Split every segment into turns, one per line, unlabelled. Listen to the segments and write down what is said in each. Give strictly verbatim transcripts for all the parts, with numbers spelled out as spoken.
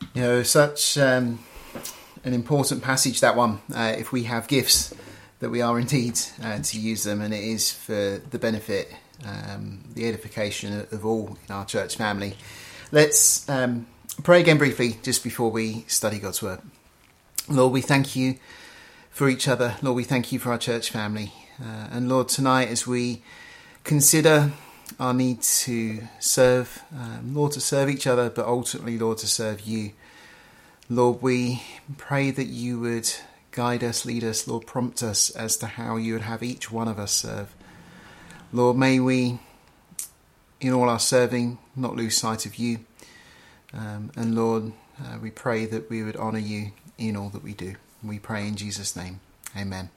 You know, such um, an important passage, that one. Uh, if we have gifts, that we are indeed uh, to use them, and it is for the benefit, um, the edification of all in our church family. Let's um, pray again briefly just before we study God's Word. Lord, we thank you for each other. Lord, we thank you for our church family. Uh, and Lord, tonight as we consider our need to serve, um, Lord, to serve each other, but ultimately, Lord, to serve you. Lord, we pray that you would guide us, lead us, Lord, prompt us as to how you would have each one of us serve. Lord, may we, in all our serving, not lose sight of you. Um, and Lord, uh, we pray that we would honour you in all that we do. We pray in Jesus' name. Amen.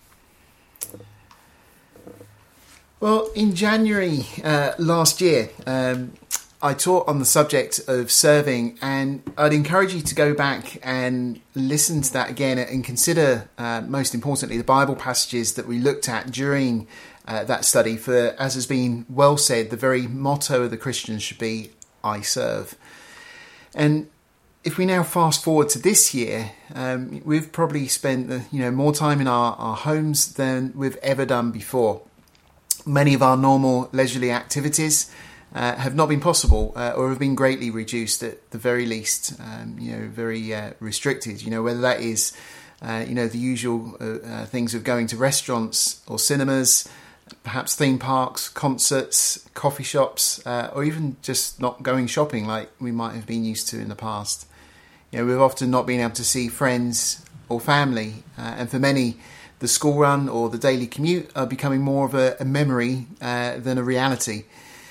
Well, in January uh, last year, um, I taught on the subject of serving, and I'd encourage you to go back and listen to that again and consider, uh, most importantly, the Bible passages that we looked at during uh, that study. For, as has been well said, the very motto of the Christian should be, I serve. And if we now fast forward to this year, um, we've probably spent you know more time in our, our homes than we've ever done before. Many of our normal leisurely activities uh, have not been possible uh, or have been greatly reduced at the very least, um, you know, very uh, restricted, you know, whether that is, uh, you know, the usual uh, uh, things of going to restaurants or cinemas, perhaps theme parks, concerts, coffee shops, uh, or even just not going shopping like we might have been used to in the past. You know, we've often not been able to see friends or family, uh, and for many, the school run or the daily commute are becoming more of a, a memory uh, than a reality.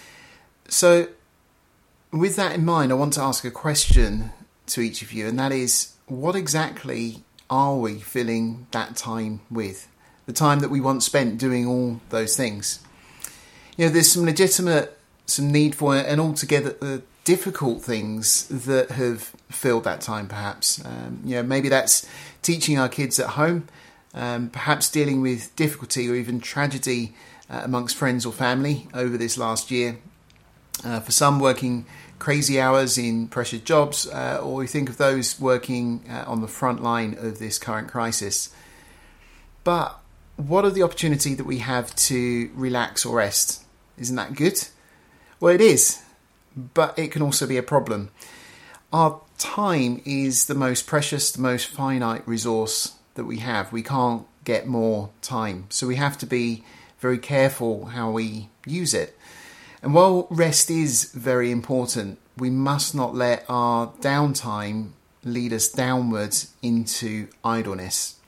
So with that in mind, I want to ask a question to each of you, and that is, what exactly are we filling that time with? The time that we once spent doing all those things. You know, there's some legitimate, some need for it, and altogether uh, difficult things that have filled that time perhaps. Um, you know, maybe that's teaching our kids at home, Um, perhaps dealing with difficulty or even tragedy uh, amongst friends or family over this last year. Uh, for some, working crazy hours in pressured jobs, uh, or we think of those working uh, on the front line of this current crisis. But what are the opportunity that we have to relax or rest? Isn't that good? Well, it is, but it can also be a problem. Our time is the most precious, the most finite resource that we have. We can't get more time, so we have to be very careful how we use it. And while rest is very important, we must not let our downtime lead us downwards into idleness.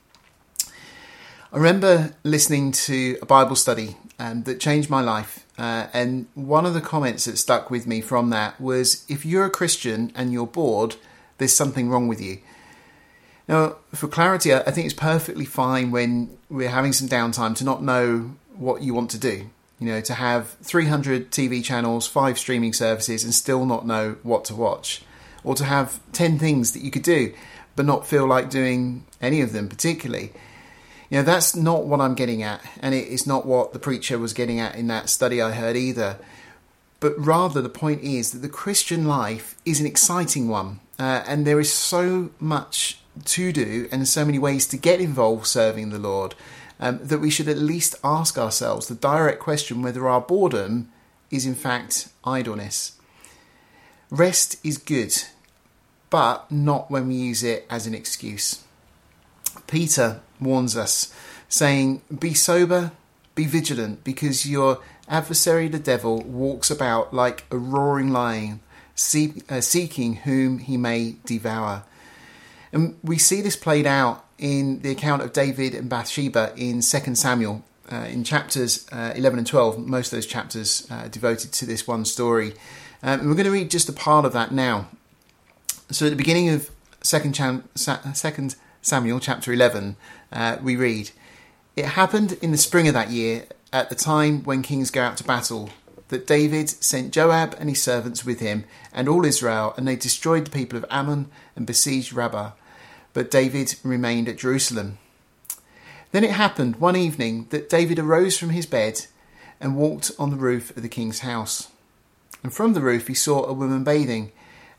I remember listening to a Bible study um, that changed my life, uh, and one of the comments that stuck with me from that was, if you're a Christian and you're bored, there's something wrong with you. Now, for clarity, I think it's perfectly fine when we're having some downtime to not know what you want to do. You know, to have three hundred T V channels, five streaming services, and still not know what to watch. Or to have ten things that you could do, but not feel like doing any of them particularly. You know, that's not what I'm getting at. And it is not what the preacher was getting at in that study I heard either. But rather, the point is that the Christian life is an exciting one. Uh, and there is so much to do and so many ways to get involved serving the Lord, um, that we should at least ask ourselves the direct question whether our boredom is in fact idleness. Rest is good, but not when we use it as an excuse. Peter warns us, saying, "Be sober, be vigilant, because your adversary the devil walks about like a roaring lion, see, uh, seeking whom he may devour." And we see this played out in the account of David and Bathsheba in Second Samuel, uh, in chapters uh, eleven and twelve. Most of those chapters uh, devoted to this one story. Um, and we're going to read just a part of that now. So at the beginning of Second, Cham- Sa- Second Samuel, chapter eleven, uh, we read, "It happened in the spring of that year, at the time when kings go out to battle, that David sent Joab and his servants with him and all Israel, and they destroyed the people of Ammon and besieged Rabbah. But David remained at Jerusalem. Then it happened one evening that David arose from his bed and walked on the roof of the king's house. And from the roof he saw a woman bathing,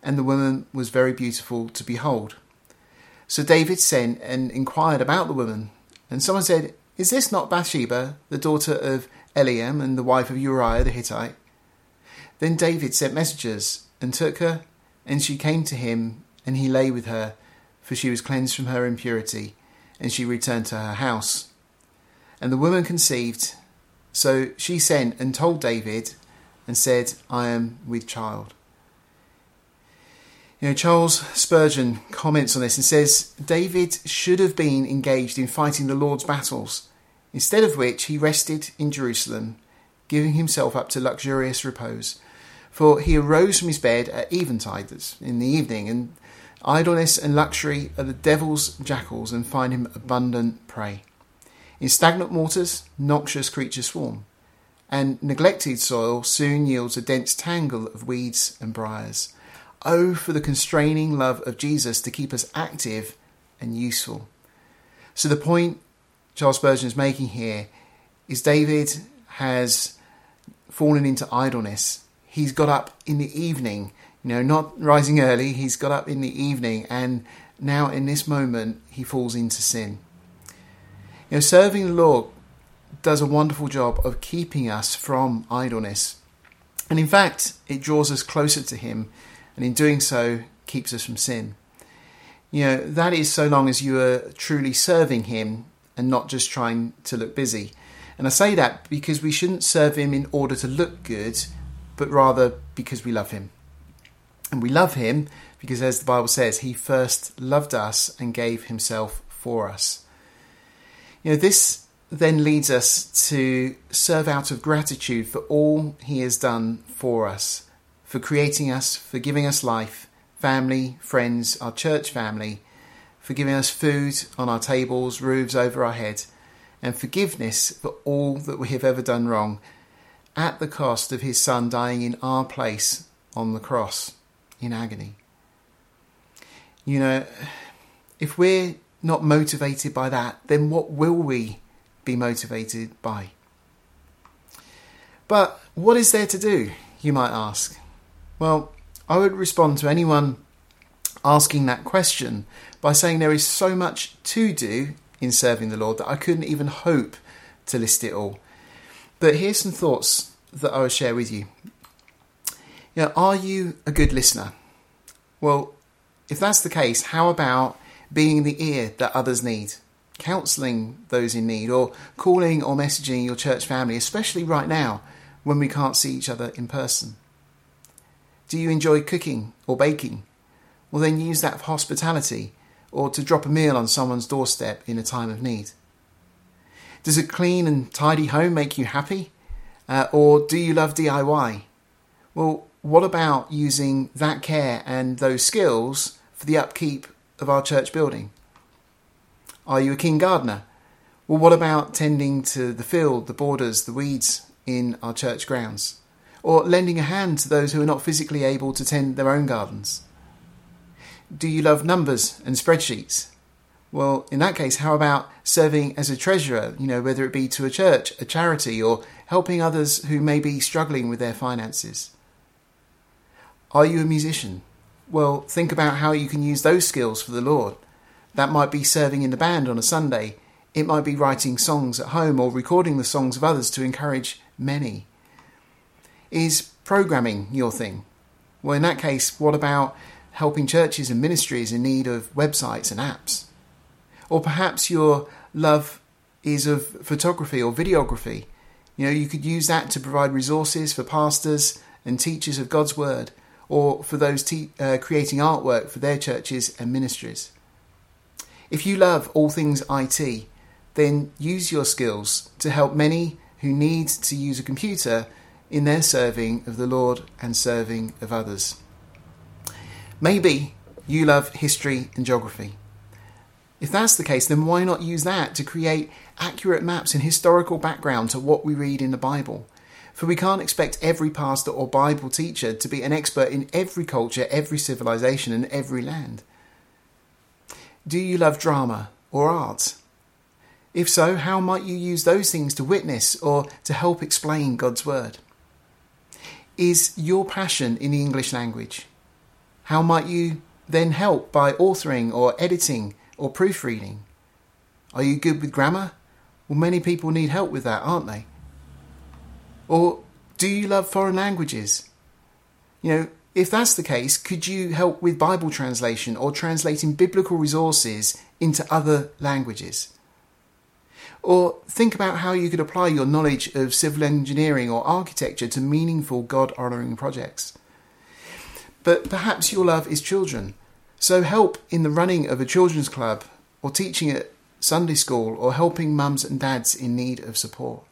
and the woman was very beautiful to behold. So David sent and inquired about the woman, and someone said, "Is this not Bathsheba, the daughter of Eliam and the wife of Uriah the Hittite?" Then David sent messengers and took her, and she came to him, and he lay with her, for she was cleansed from her impurity, and she returned to her house. And the woman conceived, so she sent and told David and said, "I am with child." You know, Charles Spurgeon comments on this and says, David should have been engaged in fighting the Lord's battles, instead of which he rested in Jerusalem, giving himself up to luxurious repose. For he arose from his bed at eventide, that's in the evening, and idleness and luxury are the devil's jackals and find him abundant prey. In stagnant waters, noxious creatures swarm, and neglected soil soon yields a dense tangle of weeds and briars. Oh, for the constraining love of Jesus to keep us active and useful. So the point Charles Spurgeon is making here is David has fallen into idleness. He's got up in the evening, you know, not rising early. He's got up in the evening, and now in this moment he falls into sin. You know, serving the Lord does a wonderful job of keeping us from idleness. And in fact, it draws us closer to him, and in doing so, keeps us from sin. You know, that is so long as you are truly serving him and not just trying to look busy. And I say that because we shouldn't serve him in order to look good, but rather because we love him. And we love him because, as the Bible says, he first loved us and gave himself for us. You know, this then leads us to serve out of gratitude for all he has done for us, for creating us, for giving us life, family, friends, our church family, for giving us food on our tables, roofs over our head, and forgiveness for all that we have ever done wrong, at the cost of his Son dying in our place on the cross in agony. You know, if we're not motivated by that, then what will we be motivated by? But what is there to do, you might ask? Well, I would respond to anyone asking that question by saying there is so much to do in serving the Lord that I couldn't even hope to list it all. But here's some thoughts that I will share with you. You know, are you a good listener? Well, if that's the case, how about being the ear that others need, counselling those in need, or calling or messaging your church family, especially right now when we can't see each other in person? Do you enjoy cooking or baking? Well, then use that for hospitality or to drop a meal on someone's doorstep in a time of need. Does a clean and tidy home make you happy? Uh, or do you love D I Y? Well, what about using that care and those skills for the upkeep of our church building? Are you a keen gardener? Well, what about tending to the field, the borders, the weeds in our church grounds? Or lending a hand to those who are not physically able to tend their own gardens? Do you love numbers and spreadsheets? Well, in that case, how about serving as a treasurer, you know, whether it be to a church, a charity, or helping others who may be struggling with their finances? Are you a musician? Well, think about how you can use those skills for the Lord. That might be serving in the band on a Sunday. It might be writing songs at home or recording the songs of others to encourage many. Is programming your thing? Well, in that case, what about helping churches and ministries in need of websites and apps? Or perhaps your love is of photography or videography. You know, you could use that to provide resources for pastors and teachers of God's word, or for those te- uh, creating artwork for their churches and ministries. If you love all things I T, then use your skills to help many who need to use a computer in their serving of the Lord and serving of others. Maybe you love history and geography. If that's the case, then why not use that to create accurate maps and historical background to what we read in the Bible? For we can't expect every pastor or Bible teacher to be an expert in every culture, every civilization, and every land. Do you love drama or art? If so, how might you use those things to witness or to help explain God's word? Is your passion in the English language? How might you then help by authoring or editing or proofreading? Are you good with grammar? Well, many people need help with that, aren't they? Or do you love foreign languages? You know, if that's the case, could you help with Bible translation or translating biblical resources into other languages? Or think about how you could apply your knowledge of civil engineering or architecture to meaningful God-honouring projects. But perhaps your love is children, so help in the running of a children's club or teaching at Sunday school or helping mums and dads in need of support.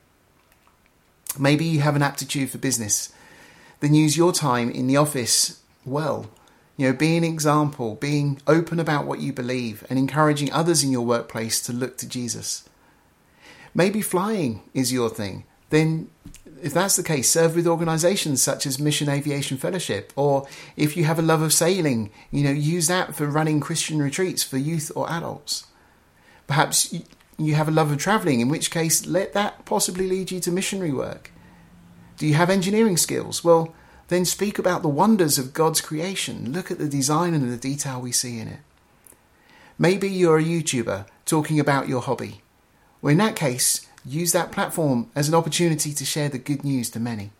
Maybe you have an aptitude for business. Then use your time in the office well. You know, be an example, being open about what you believe and encouraging others in your workplace to look to Jesus. Maybe flying is your thing. Then, if that's the case, serve with organisations such as Mission Aviation Fellowship. Or if you have a love of sailing, you know, use that for running Christian retreats for youth or adults. Perhaps you have a love of travelling, in which case let that possibly lead you to missionary work. Do you have engineering skills? Well, then speak about the wonders of God's creation. Look at the design and the detail we see in it. Maybe you're a YouTuber talking about your hobby. Well, in that case, use that platform as an opportunity to share the good news to many.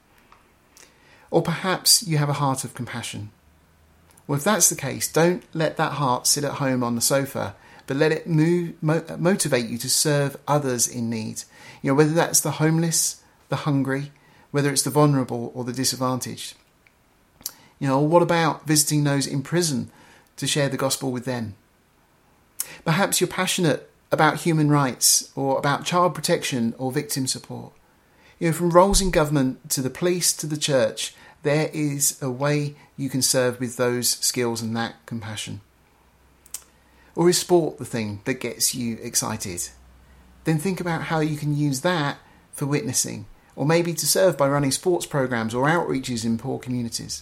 Or perhaps you have a heart of compassion. Well, if that's the case, don't let that heart sit at home on the sofa, but let it move, mo- motivate you to serve others in need. You know, whether that's the homeless, the hungry, whether it's the vulnerable or the disadvantaged. You know, what about visiting those in prison to share the gospel with them? Perhaps you're passionate about human rights or about child protection or victim support. You know, from roles in government to the police to the church, there is a way you can serve with those skills and that compassion. Or is sport the thing that gets you excited? Then think about how you can use that for witnessing, or maybe to serve by running sports programs or outreaches in poor communities.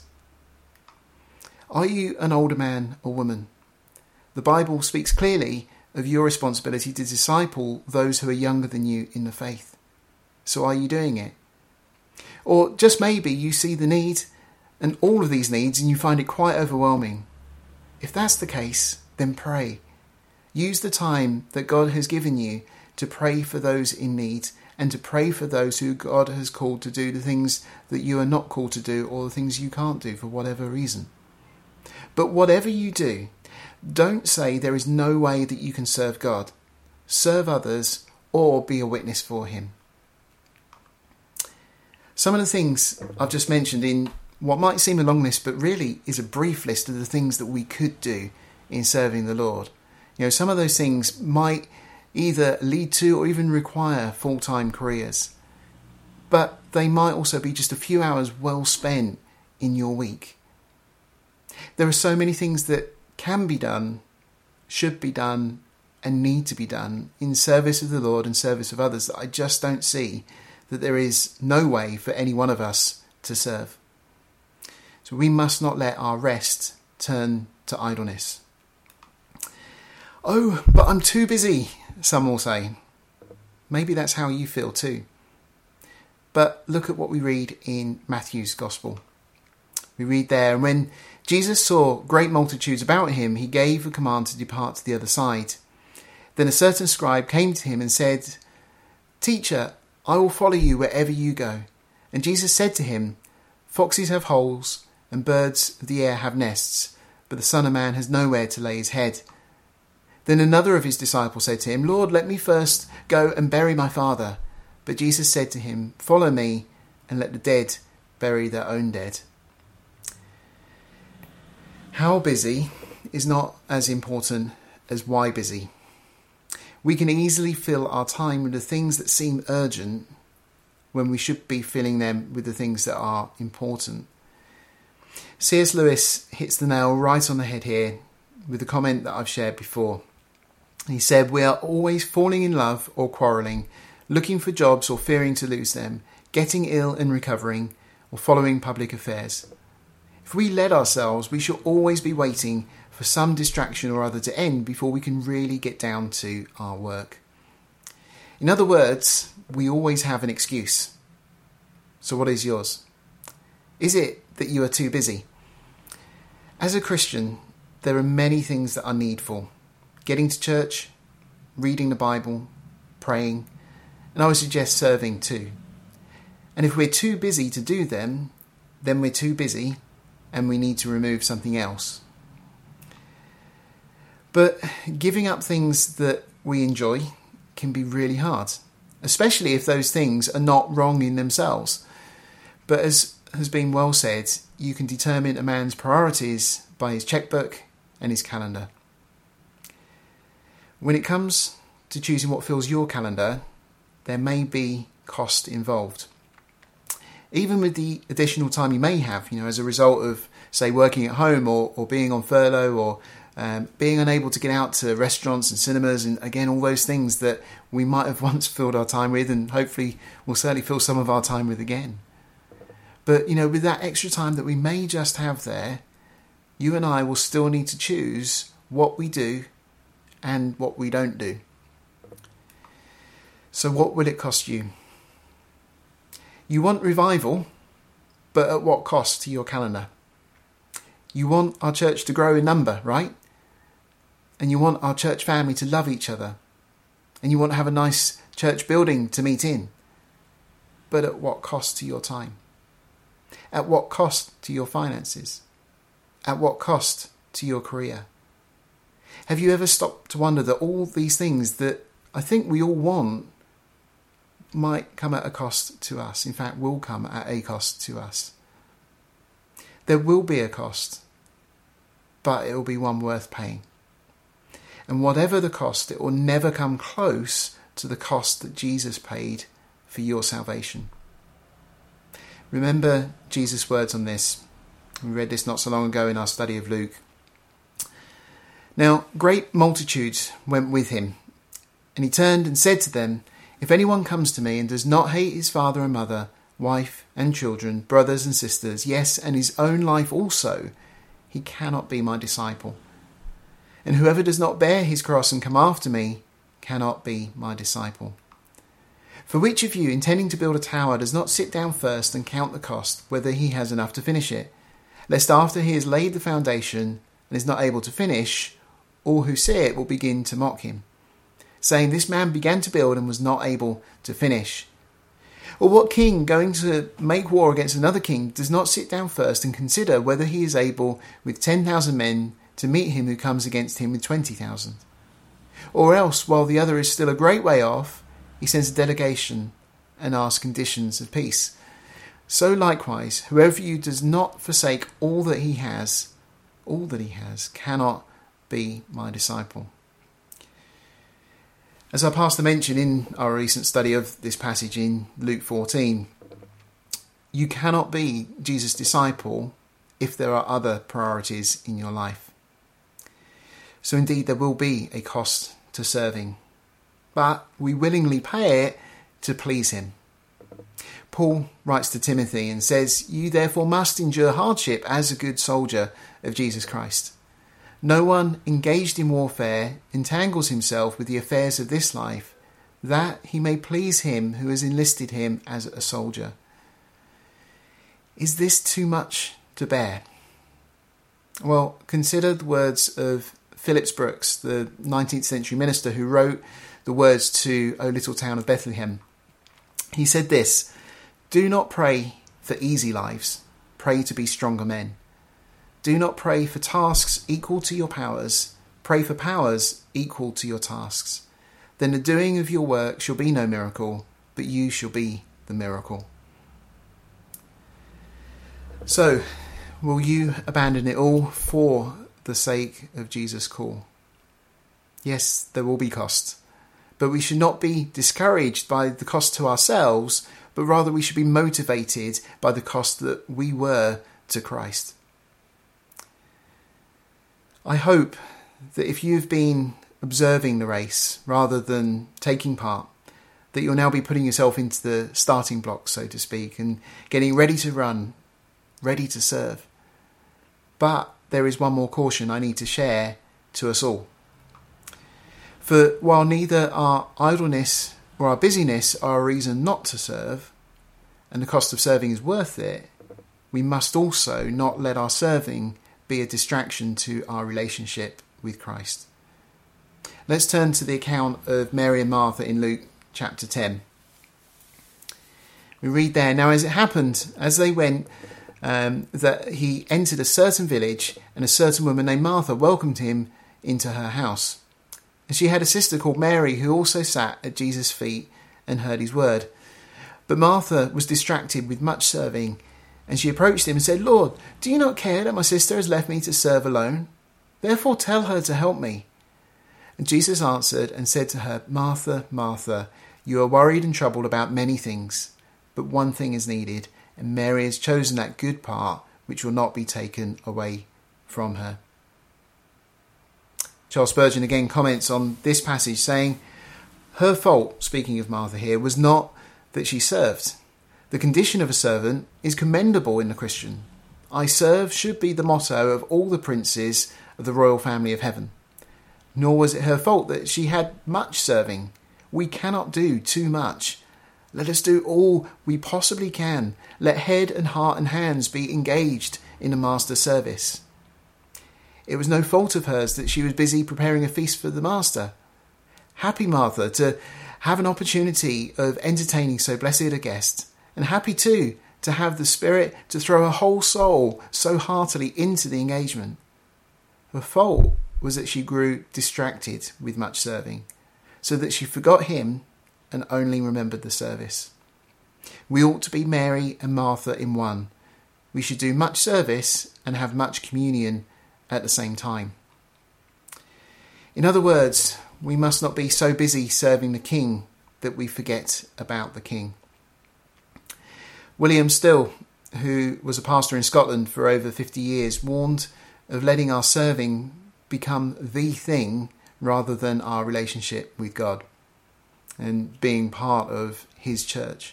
Are you an older man or woman? The Bible speaks clearly of your responsibility to disciple those who are younger than you in the faith. So are you doing it? Or just maybe you see the need and all of these needs and you find it quite overwhelming. If that's the case, then pray. Use the time that God has given you to pray for those in need and to pray for those who God has called to do the things that you are not called to do or the things you can't do for whatever reason. But whatever you do, don't say there is no way that you can serve God, serve others, or be a witness for him. Some of the things I've just mentioned in what might seem a long list, but really is a brief list of the things that we could do in serving the Lord. You know, some of those things might either lead to or even require full-time careers, but they might also be just a few hours well spent in your week. There are so many things that can be done, should be done, and need to be done in service of the Lord and service of others that I just don't see that there is no way for any one of us to serve. So we must not let our rest turn to idleness. Oh, but I'm too busy, some will say. Maybe that's how you feel too. But look at what we read in Matthew's Gospel. We read there, and when Jesus saw great multitudes about him, he gave a command to depart to the other side. Then a certain scribe came to him and said, "Teacher, I will follow you wherever you go." And Jesus said to him, "Foxes have holes, and birds of the air have nests, but the Son of Man has nowhere to lay his head." Then another of his disciples said to him, "Lord, let me first go and bury my father." But Jesus said to him, "Follow me, and let the dead bury their own dead." How busy is not as important as why busy. We can easily fill our time with the things that seem urgent when we should be filling them with the things that are important. C S Lewis hits the nail right on the head here with the comment that I've shared before. He said, "We are always falling in love or quarrelling, looking for jobs or fearing to lose them, getting ill and recovering, or following public affairs. If we let ourselves, we shall always be waiting for some distraction or other to end before we can really get down to our work." In other words, we always have an excuse. So what is yours? Is it that you are too busy? As a Christian, there are many things that are needful. Getting to church, reading the Bible, praying, and I would suggest serving too. And if we're too busy to do them, then we're too busy and we need to remove something else. But giving up things that we enjoy can be really hard, especially if those things are not wrong in themselves. But as has been well said, you can determine a man's priorities by his checkbook and his calendar. When it comes to choosing what fills your calendar, there may be cost involved. Even with the additional time you may have, you know, as a result of, say, working at home or, or being on furlough or um, being unable to get out to restaurants and cinemas and, again, all those things that we might have once filled our time with and hopefully will certainly fill some of our time with again. But, you know, with that extra time that we may just have there, you and I will still need to choose what we do and what we don't do. So what will it cost you? You want revival, but at what cost to your calendar? You want our church to grow in number, right? And you want our church family to love each other. And you want to have a nice church building to meet in. But at what cost to your time? At what cost to your finances? At what cost to your career? Have you ever stopped to wonder that all these things that I think we all want might come at a cost to us? In fact, will come at a cost to us. There will be a cost, but it will be one worth paying. And whatever the cost, it will never come close to the cost that Jesus paid for your salvation. Remember Jesus' words on this. We read this not so long ago in our study of Luke. Now, great multitudes went with him, and he turned and said to them, "If anyone comes to me and does not hate his father and mother, wife and children, brothers and sisters, yes, and his own life also, he cannot be my disciple. And whoever does not bear his cross and come after me cannot be my disciple. For which of you, intending to build a tower, does not sit down first and count the cost, whether he has enough to finish it, lest after he has laid the foundation and is not able to finish, all who see it will begin to mock him, saying, 'This man began to build and was not able to finish.' Or what king, going to make war against another king, does not sit down first and consider whether he is able with ten thousand men to meet him who comes against him with twenty thousand? Or else, while the other is still a great way off, he sends a delegation and asks conditions of peace. So likewise, whoever of you does not forsake all that he has, all that he has, cannot be my disciple." As our pastor mentioned in our recent study of this passage in Luke fourteen, you cannot be Jesus' disciple if there are other priorities in your life. So indeed there will be a cost to serving, but we willingly pay it to please him. Paul writes to Timothy and says, "You therefore must endure hardship as a good soldier of Jesus Christ. No one engaged in warfare entangles himself with the affairs of this life, that he may please him who has enlisted him as a soldier." Is this too much to bear? Well, consider the words of Phillips Brooks, the nineteenth century minister who wrote the words to O Little Town of Bethlehem. He said this: "Do not pray for easy lives, pray to be stronger men. Do not pray for tasks equal to your powers, pray for powers equal to your tasks. Then the doing of your work shall be no miracle, but you shall be the miracle." So, will you abandon it all for the sake of Jesus' call? Yes, there will be cost, but we should not be discouraged by the cost to ourselves, but rather we should be motivated by the cost that we were to Christ. I hope that if you've been observing the race rather than taking part, that you'll now be putting yourself into the starting blocks, so to speak, and getting ready to run, ready to serve. But there is one more caution I need to share to us all. For while neither our idleness or our busyness are a reason not to serve, and the cost of serving is worth it, we must also not let our serving be a distraction to our relationship with Christ. Let's turn to the account of Mary and Martha in Luke chapter ten. We read there, "Now as it happened, as they went, um, that he entered a certain village, and a certain woman named Martha welcomed him into her house. And she had a sister called Mary, who also sat at Jesus' feet and heard his word. But Martha was distracted with much serving, and she approached him and said, 'Lord, do you not care that my sister has left me to serve alone? Therefore tell her to help me.' And Jesus answered and said to her, 'Martha, Martha, you are worried and troubled about many things, but one thing is needed, and Mary has chosen that good part which will not be taken away from her.'" Charles Spurgeon again comments on this passage, saying, "Her fault," speaking of Martha here, "was not that she served. The condition of a servant is commendable in the Christian. 'I serve' should be the motto of all the princes of the royal family of heaven. Nor was it her fault that she had much serving. We cannot do too much. Let us do all we possibly can. Let head and heart and hands be engaged in the master's service. It was no fault of hers that she was busy preparing a feast for the master. Happy Martha to have an opportunity of entertaining so blessed a guest, and happy too to have the spirit to throw her whole soul so heartily into the engagement. Her fault was that she grew distracted with much serving, so that she forgot him and only remembered the service. We ought to be Mary and Martha in one. We should do much service and have much communion at the same time. In other words, we must not be so busy serving the King that we forget about the King. William Still, who was a pastor in Scotland for over fifty years, warned of letting our serving become the thing rather than our relationship with God and being part of his church.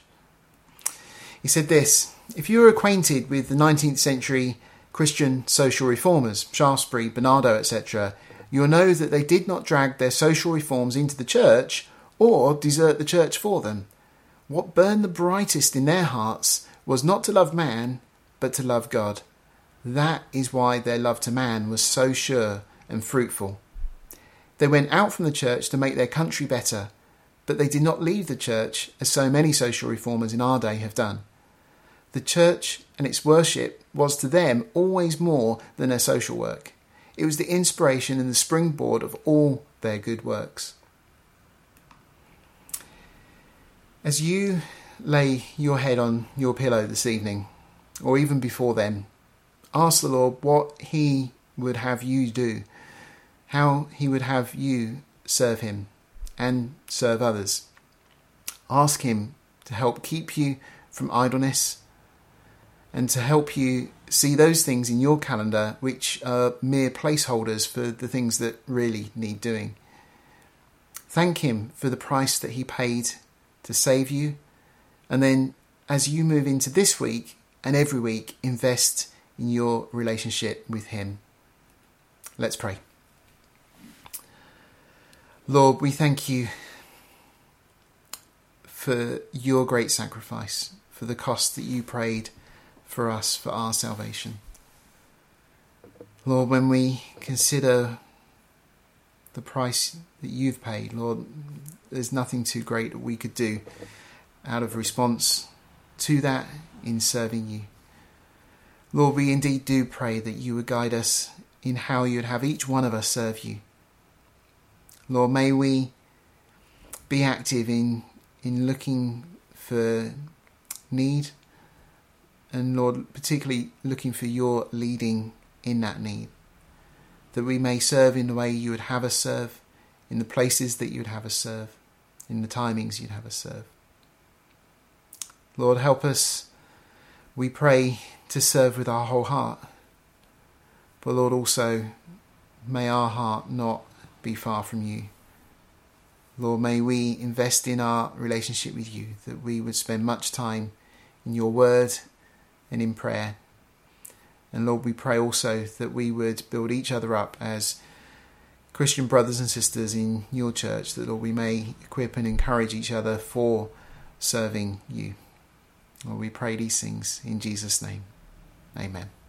He said this: "If you are acquainted with the nineteenth century Christian social reformers, Shaftesbury, Bernardo, et cetera, you will know that they did not drag their social reforms into the church or desert the church for them. What burned the brightest in their hearts was not to love man, but to love God. That is why their love to man was so sure and fruitful. They went out from the church to make their country better, but they did not leave the church as so many social reformers in our day have done. The church and its worship was to them always more than their social work. It was the inspiration and the springboard of all their good works." As you lay your head on your pillow this evening, or even before then, ask the Lord what he would have you do, how he would have you serve him and serve others. Ask him to help keep you from idleness and to help you see those things in your calendar which are mere placeholders for the things that really need doing. Thank him for the price that he paid to save you, and then as you move into this week and every week, invest in your relationship with him. Let's pray. Lord, we thank you for your great sacrifice, for the cost that you paid for us, for our salvation. Lord, when we consider the price that you've paid, Lord, there's nothing too great that we could do out of response to that in serving you. Lord, we indeed do pray that you would guide us in how you would have each one of us serve you. Lord, may we be active in, in looking for need, and Lord, particularly looking for your leading in that need, that we may serve in the way you would have us serve, in the places that you would have us serve, in the timings you'd have us serve. Lord, help us, we pray, to serve with our whole heart. But Lord, also, may our heart not be far from you. Lord, may we invest in our relationship with you, that we would spend much time in your word and in prayer. And Lord, we pray also that we would build each other up as Christian brothers and sisters in your church, that Lord, we may equip and encourage each other for serving you. Lord, we pray these things in Jesus' name. Amen.